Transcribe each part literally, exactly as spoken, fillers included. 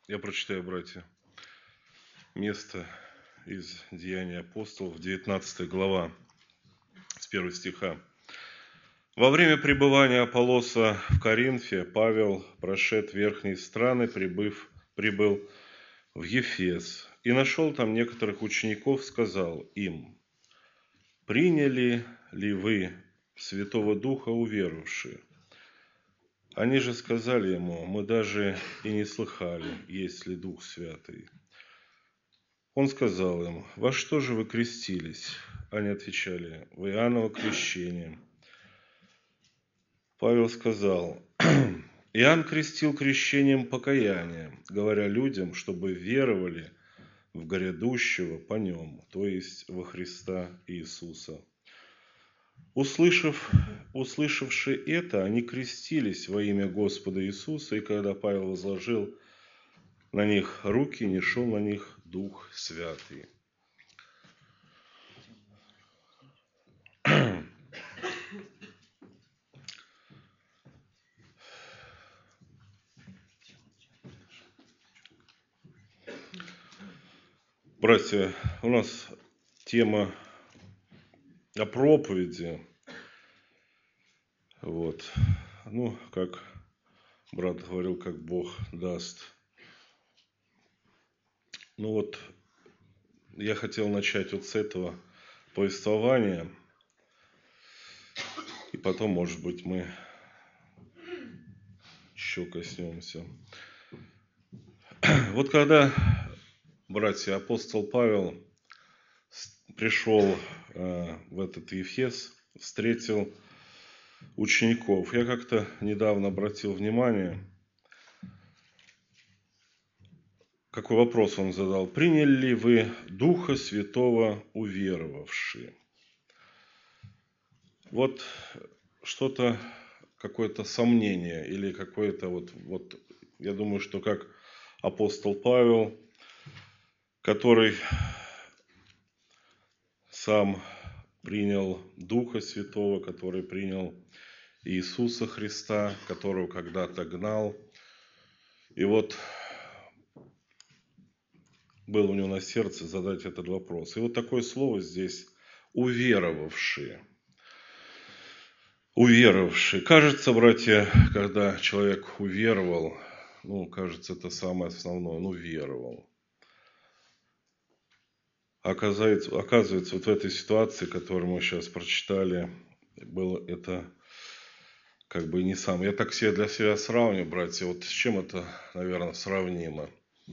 Я прочитаю, братья, место из Деяний апостолов, девятнадцатая глава, с первого стиха. Во время пребывания Аполлоса в Коринфе Павел, прошед верхние страны, прибыв, прибыл в Ефес и нашел там некоторых учеников, сказал им: «Приняли ли вы Святого Духа, уверовавшие?» Они же сказали ему: «Мы даже и не слыхали, есть ли Дух Святый». Он сказал им: «Во что же вы крестились?» Они отвечали: «В Иоанново крещение». Павел сказал: «Иоанн крестил крещением покаяния, говоря людям, чтобы веровали в грядущего по нем, то есть во Христа Иисуса». Услышав, услышавши это, они крестились во имя Господа Иисуса, и когда Павел возложил на них руки, нишел на них Дух Святый. Братья, у нас тема о проповеди. Вот. Ну, как брат говорил, как Бог даст. Ну вот, я хотел начать вот с этого повествования. И потом, может быть, мы еще коснемся. Вот когда, братья, апостол Павел пришел в этот Ефес, встретил учеников. Я как-то недавно обратил внимание, какой вопрос он задал. «Приняли ли вы Духа Святого, уверовавшие?» Вот что-то, какое-то сомнение или какое-то вот, вот, я думаю, что как апостол Павел, который сам принял Духа Святого, который принял Иисуса Христа, которого когда-то гнал. И вот был у него на сердце задать этот вопрос. И вот такое слово здесь – уверовавшие. Уверовавшие. Кажется, братья, когда человек уверовал, ну, кажется, это самое основное, ну, веровал. Оказывается, оказывается, вот в этой ситуации, которую мы сейчас прочитали, было это как бы не сам. Я так себе для себя сравниваю, братья, вот с чем это, наверное, сравнимо.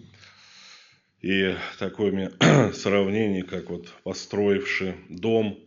И такое у меня сравнение, как вот построивший дом,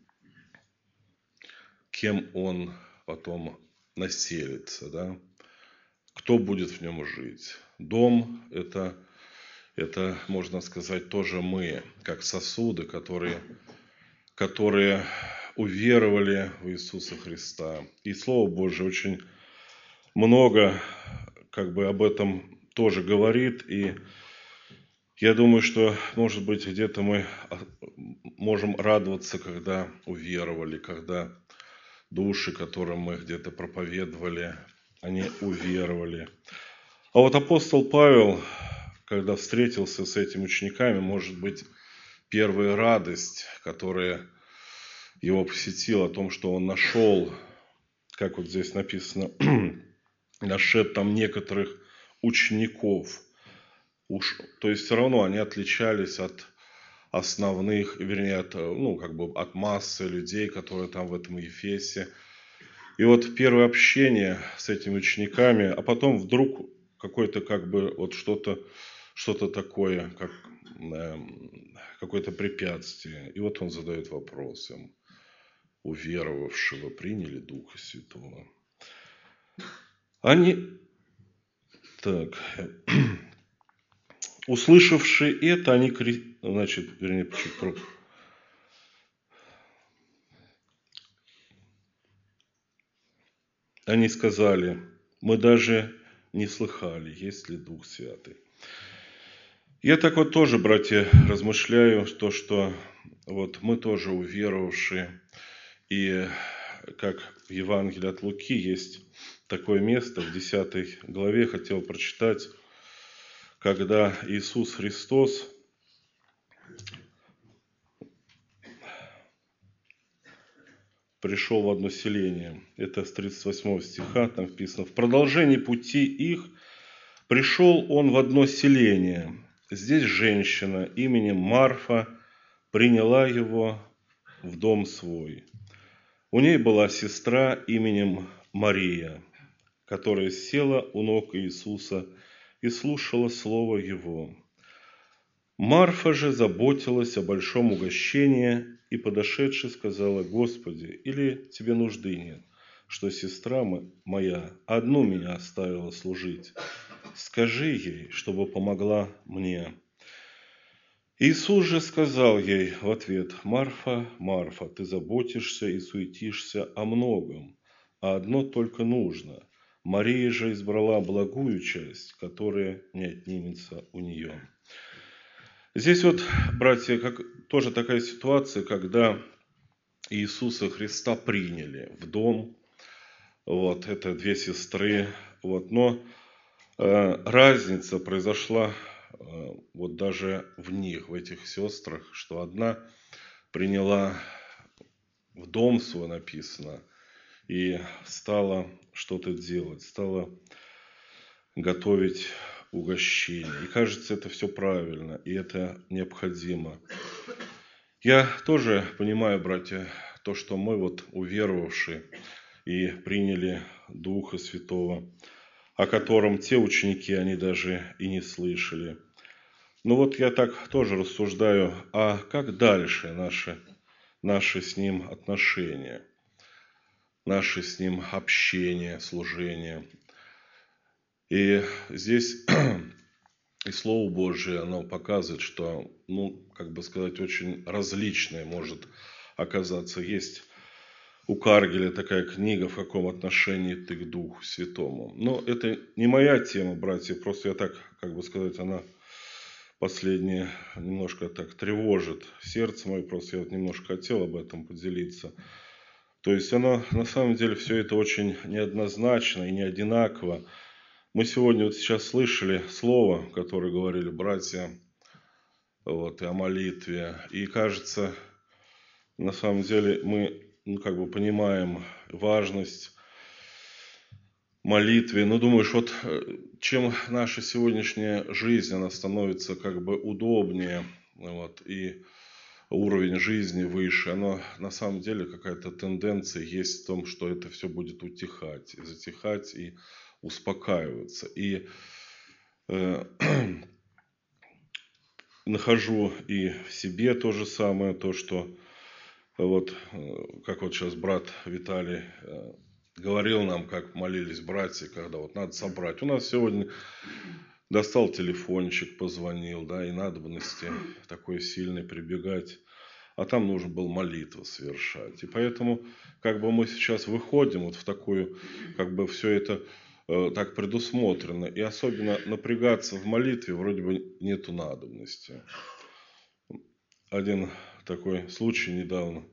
кем он потом населится, да? Кто будет в нем жить. Дом это, это, можно сказать, тоже мы, как сосуды, которые, которые уверовали в Иисуса Христа. И Слово Божие очень много как бы об этом тоже говорит. И я думаю, что, может быть, где-то мы можем радоваться, когда уверовали, когда души, которым мы где-то проповедовали, они уверовали. А вот апостол Павел, когда встретился с этими учениками, может быть, первая радость, которая его посетила, о том, что он нашел, как вот здесь написано, нашед там некоторых учеников. Уж, то есть все равно они отличались от основных, вернее, от, ну, как бы от массы людей, которые там в этом Ефесе. И вот первое общение с этими учениками, а потом вдруг какое-то как бы вот что-то, что-то такое, как э, какое-то препятствие. И вот он задает вопрос им: уверовавшего приняли Духа Святого? Они, так, услышавши это, они, значит, вернее, чуть про... Они сказали: мы даже не слыхали, есть ли Дух Святый. Я так вот тоже, братья, размышляю, то, что вот мы тоже уверовавшие, и как в Евангелии от Луки есть такое место в десятой главе, хотел прочитать, когда Иисус Христос пришел в одно селение. Это с тридцать восьмого стиха там написано. В продолжении пути их пришел он в одно селение. Здесь женщина именем Марфа приняла его в дом свой. У ней была сестра именем Мария, которая села у ног Иисуса и слушала слово Его. Марфа же заботилась о большом угощении и, подошедши, сказала: Господи, или тебе нужды нет, что сестра моя одну меня оставила служить? Скажи ей, чтобы помогла мне. Иисус же сказал ей в ответ: Марфа, Марфа, ты заботишься и суетишься о многом, а одно только нужно. Мария же избрала благую часть, которая не отнимется у нее. Здесь вот, братья, как, тоже такая ситуация, когда Иисуса Христа приняли в дом. Вот, это две сестры. Вот, но э, разница произошла э, вот даже в них, в этих сестрах, что одна приняла в дом свой, написано, и стала что-то делать, стала готовить угощение. И кажется, это все правильно, и это необходимо. Я тоже понимаю, братья, то, что мы вот уверовавшие и приняли Духа Святого, о котором те ученики, они даже и не слышали. Но вот я так тоже рассуждаю, а как дальше наши, наши с Ним отношения, наши с Ним общение, служение. И здесь и Слово Божие, оно показывает, что, ну, как бы сказать, очень различное может оказаться. Есть у Каргеля такая книга «В каком отношении ты к Духу Святому». Но это не моя тема, братья, просто я так, как бы сказать, она последнее немножко так тревожит сердце мое, просто я вот немножко хотел об этом поделиться. То есть оно, на самом деле, все это очень неоднозначно и не одинаково. Мы сегодня вот сейчас слышали слово, которое говорили братья, вот, и о молитве. И кажется, на самом деле мы, ну, как бы понимаем важность молитвы. Ну, думаешь, вот чем наша сегодняшняя жизнь, она становится как бы удобнее, вот, и уровень жизни выше, оно на самом деле какая-то тенденция есть в том, что это все будет утихать, и затихать, и успокаиваться. И э, нахожу и в себе то же самое, то, что вот, как вот сейчас брат Виталий говорил нам, как молились братья, когда вот надо собрать. У нас сегодня достал телефончик, позвонил, да, и надобности такой сильной прибегать. А там нужно было молитву совершать. И поэтому, как бы мы сейчас выходим вот в такую, как бы все это э, так предусмотрено. И особенно напрягаться в молитве вроде бы нету надобности. Один такой случай недавно.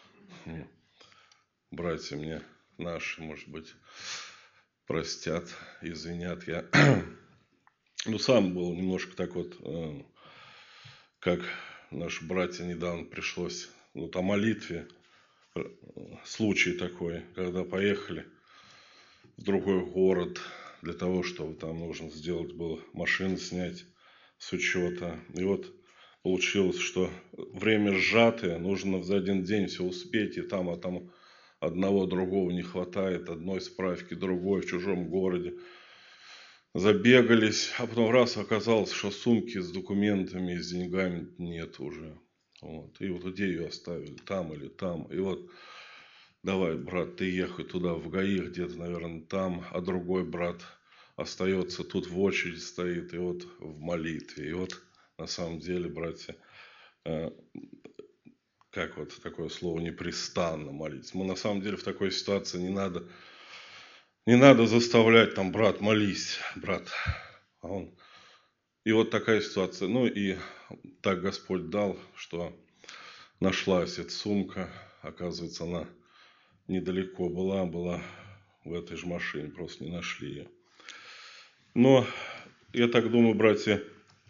Братья мне наши, может быть, простят, извинят. Я ну, сам был немножко так вот, э, как наши братья недавно пришлось, вот о молитве, случай такой, когда поехали в другой город для того, чтобы там нужно сделать было машину снять с учета. И вот получилось, что время сжатое, нужно за один день все успеть, и там, а там одного другого не хватает, одной справки, другой в чужом городе. Забегались, а потом раз оказалось, что сумки с документами, с деньгами нет уже. Вот. И вот где ее оставили, там или там. И вот давай, брат, ты ехай туда в ГАИ, где-то, наверное, там, а другой брат остается тут в очереди стоит, и вот в молитве. И вот на самом деле, братья, как вот такое слово непрестанно молиться. Мы на самом деле в такой ситуации не надо, не надо заставлять там, брат, молись, брат. А он... И вот такая ситуация. Ну и так Господь дал, что нашлась эта сумка. Оказывается, она недалеко была, была в этой же машине, просто не нашли ее. Но я так думаю, братья,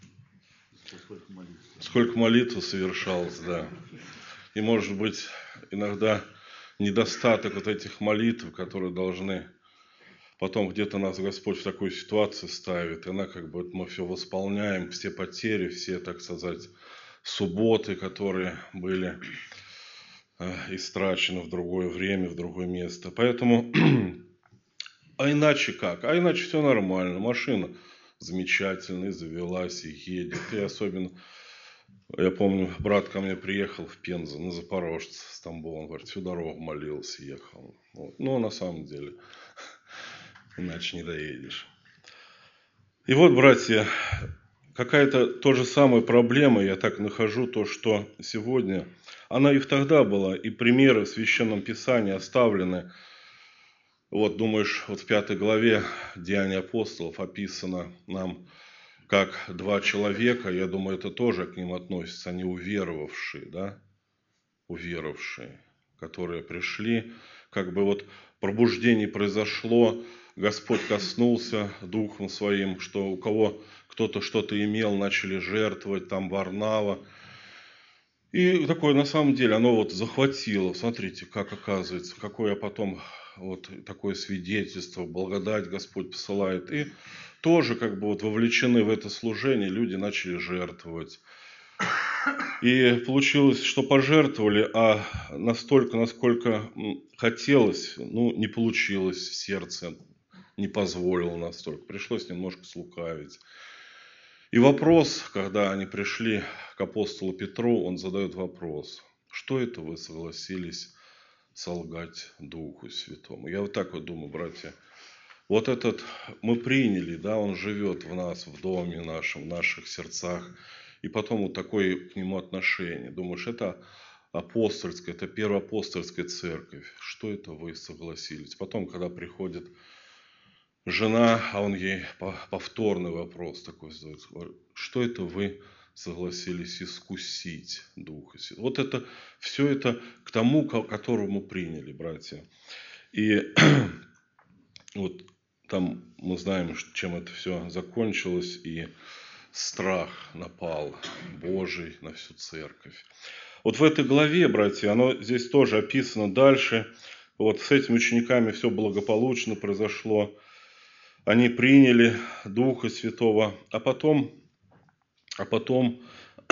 сколько молитв совершалось, да. И, может быть, иногда недостаток вот этих молитв, которые должны потом где-то нас Господь в такую ситуацию ставит, и она как бы мы все восполняем, все потери, все, так сказать, субботы, которые были э, истрачены в другое время, в другое место. Поэтому, а иначе как? А иначе все нормально. Машина замечательная, завелась и едет. И особенно, я помню, брат ко мне приехал в Пензу, на Запорожце, с Тамбова, он говорит, всю дорогу молился, ехал. Вот. Но на самом деле, иначе не доедешь. И вот, братья, какая-то то же самая проблема, я так нахожу, то, что сегодня, она и тогда была, и примеры в Священном Писании оставлены. Вот, думаешь, вот в пятой главе Деяний апостолов описано нам, как два человека, я думаю, это тоже к ним относится, они уверовавшие, да, уверовавшие, которые пришли, как бы вот пробуждение произошло, Господь коснулся Духом Своим, что у кого кто-то что-то имел, начали жертвовать, там Варнава. И такое, на самом деле, оно вот захватило. Смотрите, как оказывается, какое потом вот такое свидетельство, благодать Господь посылает. И тоже как бы вот вовлечены в это служение, люди начали жертвовать. И получилось, что пожертвовали, а настолько, насколько хотелось, ну, не получилось в сердце, не позволило настолько. Пришлось немножко слукавить. И вопрос, когда они пришли к апостолу Петру, он задает вопрос, что это вы согласились солгать Духу Святому? Я вот так вот думаю, братья, вот этот мы приняли, да, он живет в нас, в доме нашем, в наших сердцах, и потом вот такое к нему отношение. Думаешь, это апостольская, это первоапостольская церковь, что это вы согласились? Потом, когда приходит жена, а он ей повторный вопрос такой задает. Что это вы согласились искусить Духа Святого? Вот это, все это к тому, которого мы приняли, братья. И вот там мы знаем, чем это все закончилось, и страх напал Божий на всю церковь. Вот в этой главе, братья, оно здесь тоже описано дальше. Вот с этими учениками все благополучно произошло. Они приняли Духа Святого, а потом, а потом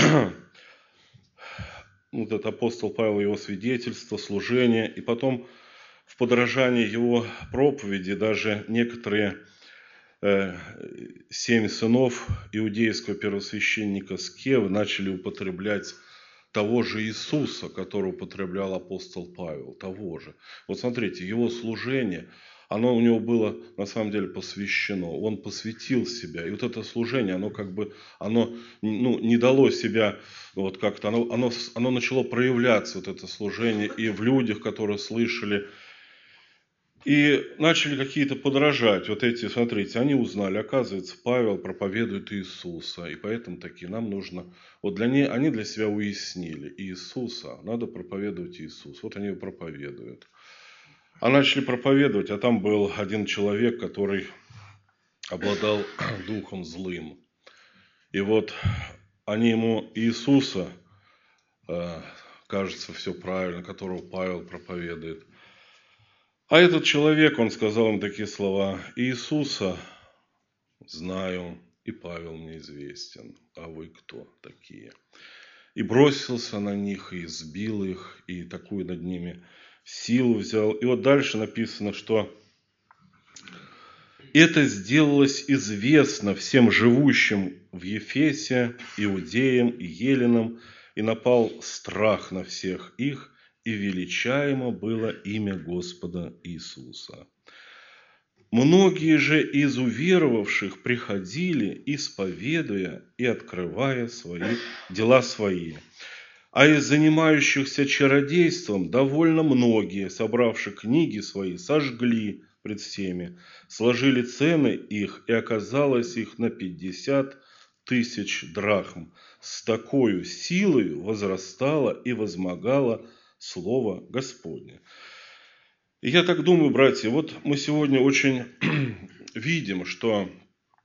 вот этот апостол Павел, его свидетельство, служение, и потом в подражании его проповеди даже некоторые э, семь сынов иудейского первосвященника Скев начали употреблять того же Иисуса, которого употреблял апостол Павел, того же. Вот смотрите, его служение, оно у него было на самом деле посвящено, он посвятил себя. И вот это служение, оно как бы, оно ну, не дало себя, вот как-то, оно, оно, оно начало проявляться, вот это служение, и в людях, которые слышали. И начали какие-то подражать. Вот эти, смотрите, они узнали, оказывается, Павел проповедует Иисуса. И поэтому такие нам нужно, вот для них, они для себя уяснили, Иисуса, надо проповедовать Иисус. Вот они его проповедуют. А начали проповедовать, а там был один человек, который обладал духом злым. И вот они ему Иисуса, кажется, все правильно, которого Павел проповедует. А этот человек, он сказал им такие слова: Иисуса знаю, и Павел мне известен, а вы кто такие? И бросился на них, и избил их, и такую над ними силу взял. И вот дальше написано, что это сделалось известно всем живущим в Ефесе, иудеям и еленам, и напал страх на всех их, и величаемо было имя Господа Иисуса. Многие же из уверовавших приходили, исповедуя и открывая свои дела свои. А из занимающихся чародейством довольно многие, собравши книги свои, сожгли пред всеми, сложили цены их, и оказалось их на пятьдесят тысяч драхм. С такой силой возрастало и возмогало Слово Господне. И я так думаю, братья, вот мы сегодня очень видим, что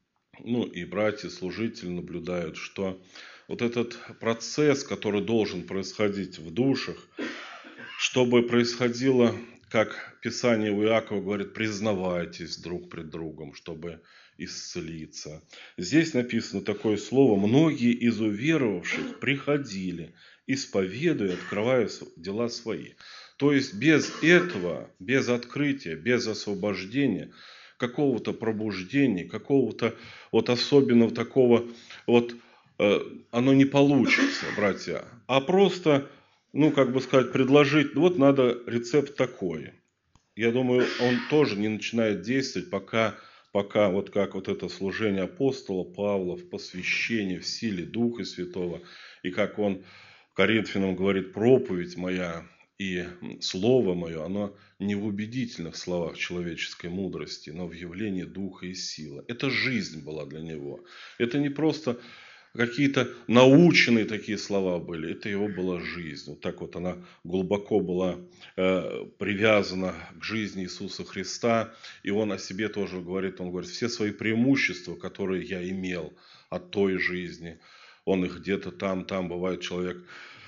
ну и братья, служители наблюдают, что вот этот процесс, который должен происходить в душах, чтобы происходило, как Писание у Иакова говорит, признавайтесь друг пред другом, чтобы исцелиться. Здесь написано такое слово: многие из уверовавших приходили, исповедуя, открывая дела свои. То есть без этого, без открытия, без освобождения, какого-то пробуждения, какого-то вот особенного такого вот, э, оно не получится, братья. А просто, ну, как бы сказать, предложить, вот надо рецепт такой. Я думаю, он тоже не начинает действовать, пока, пока вот как вот это служение апостола Павла в посвящении, в силе Духа Святого, и как он Коринфянам говорит: проповедь моя и слово мое, оно не в убедительных словах человеческой мудрости, но в явлении Духа и силы. Это жизнь была для него. Это не просто какие-то наученные такие слова были, это его была жизнь. Вот так вот она глубоко была э, привязана к жизни Иисуса Христа. И он о себе тоже говорит, он говорит, все свои преимущества, которые я имел от той жизни, он их где-то там, там, бывает, человек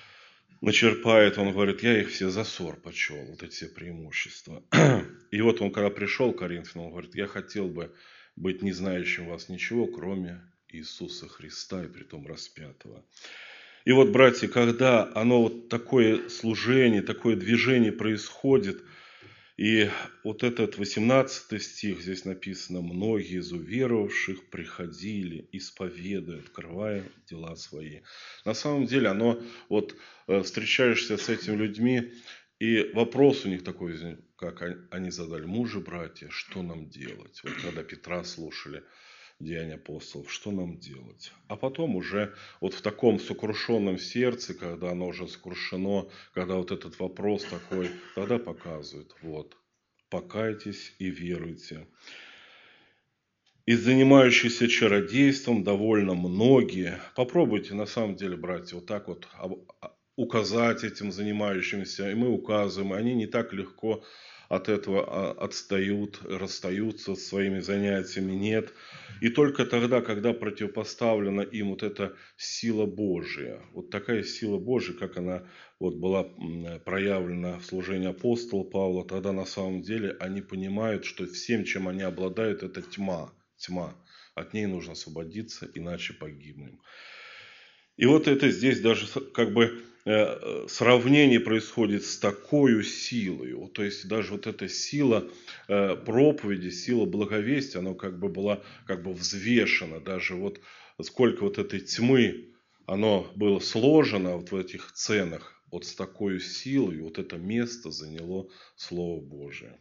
начерпает, он говорит, я их все за ссор почел, вот эти все преимущества. И вот он, когда пришел к Коринфянам, он говорит, я хотел бы быть не знающим вас ничего, кроме Иисуса Христа и притом распятого. И вот, братья, когда оно вот такое служение, такое движение происходит, и вот этот восемнадцатый стих, здесь написано, многие из уверовавших приходили, исповедуя, открывая дела свои. На самом деле, оно, вот встречаешься с этими людьми, и вопрос у них такой, как они задали, мужи, братья, что нам делать? Вот когда Петра слушали, Деяния апостолов, что нам делать? А потом уже вот в таком сокрушенном сердце, когда оно уже сокрушено, когда вот этот вопрос такой, тогда показывают, вот, покайтесь и веруйте. И занимающиеся чародейством довольно многие. Попробуйте, на самом деле, братья, вот так вот указать этим занимающимся, и мы указываем, и они не так легко от этого отстают, расстаются со своими занятиями, нет. И только тогда, когда противопоставлена им вот эта сила Божия, вот такая сила Божия, как она вот была проявлена в служении апостола Павла, тогда на самом деле они понимают, что всем, чем они обладают, это тьма, тьма. От ней нужно освободиться, иначе погибнем. И вот это здесь даже как бы сравнение происходит с такой силой. То есть даже вот эта сила проповеди, сила благовестия, она как бы была как бы взвешена. Даже вот сколько вот этой тьмы, оно было сложено вот в этих ценах, вот с такой силой, вот это место заняло Слово Божие.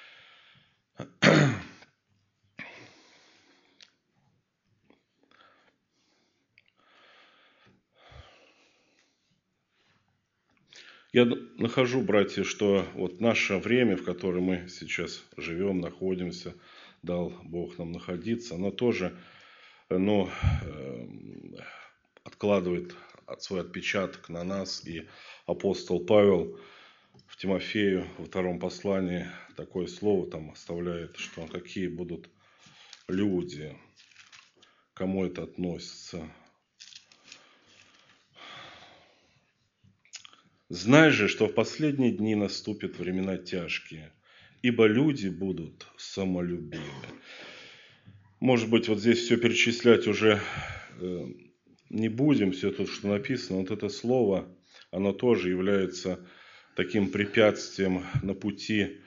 Я нахожу, братья, что вот наше время, в котором мы сейчас живем, находимся, дал Бог нам находиться, оно тоже, ну, откладывает свой отпечаток на нас. И апостол Павел в Тимофею во втором послании такое слово там оставляет, что какие будут люди, кому это относится. Знай же, что в последние дни наступят времена тяжкие, ибо люди будут самолюбивы. Может быть, вот здесь все перечислять уже не будем, все то, что написано. Вот это слово, оно тоже является таким препятствием на пути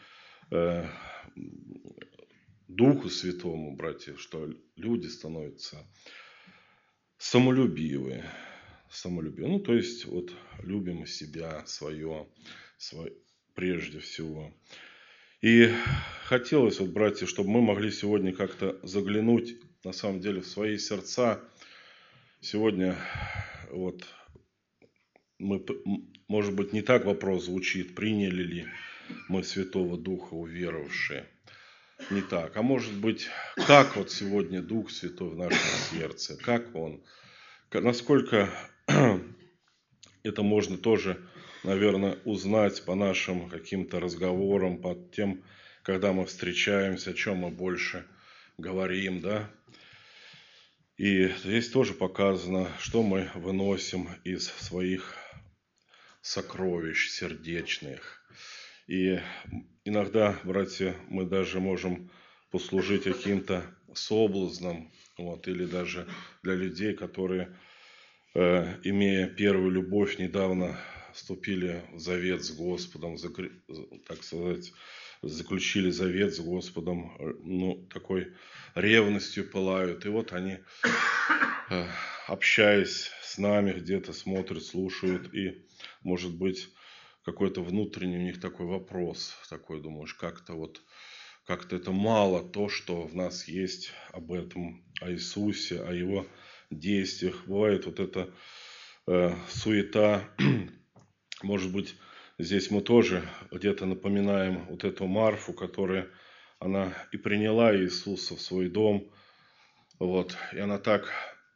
Духу Святому, братья, что люди становятся самолюбивые. Самолюбие. Ну, то есть, вот, любим себя, свое, свое, прежде всего. И хотелось, вот, братья, чтобы мы могли сегодня как-то заглянуть, на самом деле, в свои сердца. Сегодня, вот, мы, может быть, не так вопрос звучит, приняли ли мы Святого Духа, уверовавшие. Не так. А может быть, как вот сегодня Дух Святой в нашем сердце, как Он, насколько это можно тоже, наверное, узнать по нашим каким-то разговорам, по тем, когда мы встречаемся, о чем мы больше говорим, да. И здесь тоже показано, что мы выносим из своих сокровищ сердечных. И иногда, братья, мы даже можем послужить каким-то соблазном, вот, или даже для людей, которые, э, имея первую любовь, недавно вступили в завет с Господом, закр- так сказать, заключили завет с Господом, э, ну, такой ревностью пылают. И вот они, э, общаясь с нами, где-то смотрят, слушают, и, может быть, какой-то внутренний у них такой вопрос, такой думаешь, как-то вот, как-то это мало то, что в нас есть об этом, о Иисусе, о Его действиях. Бывает вот эта э, суета, может быть, здесь мы тоже где-то напоминаем вот эту Марфу, которая, она и приняла Иисуса в свой дом, вот, и она так,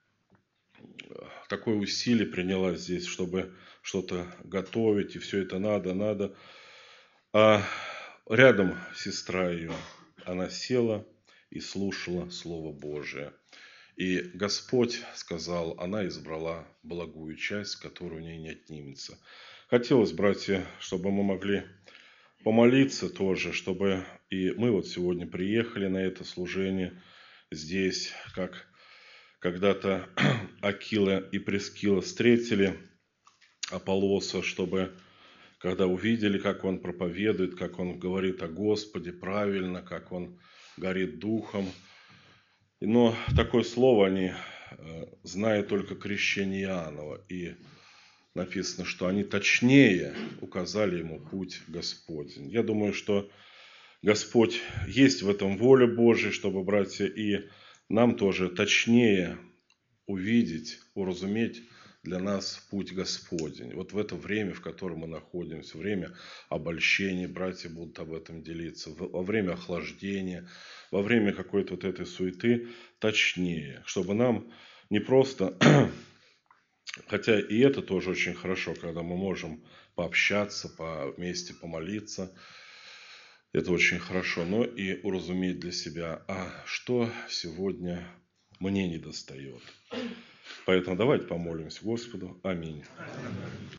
такое усилие приняла здесь, чтобы что-то готовить, и все это надо, надо. А рядом сестра ее, она села и слушала Слово Божие. И Господь сказал, она избрала благую часть, которая у ней не отнимется. Хотелось, братья, чтобы мы могли помолиться тоже, чтобы и мы вот сегодня приехали на это служение здесь, как когда-то Акила и Прискила встретили Аполлоса, чтобы когда увидели, как он проповедует, как он говорит о Господе правильно, как он горит духом. Но такое слово они знают только крещение Иоаннова. И написано, что они точнее указали ему путь Господень. Я думаю, что Господь есть в этом воля Божия, чтобы, братья, и нам тоже точнее увидеть, уразуметь для нас путь Господень. Вот в это время, в котором мы находимся, время обольщения, братья будут об этом делиться, во время охлаждения, во время какой-то вот этой суеты, точнее, чтобы нам не просто, хотя и это тоже очень хорошо, когда мы можем пообщаться, по, вместе помолиться, это очень хорошо, но и уразуметь для себя, а что сегодня мне недостает. Поэтому давайте помолимся Господу. Аминь.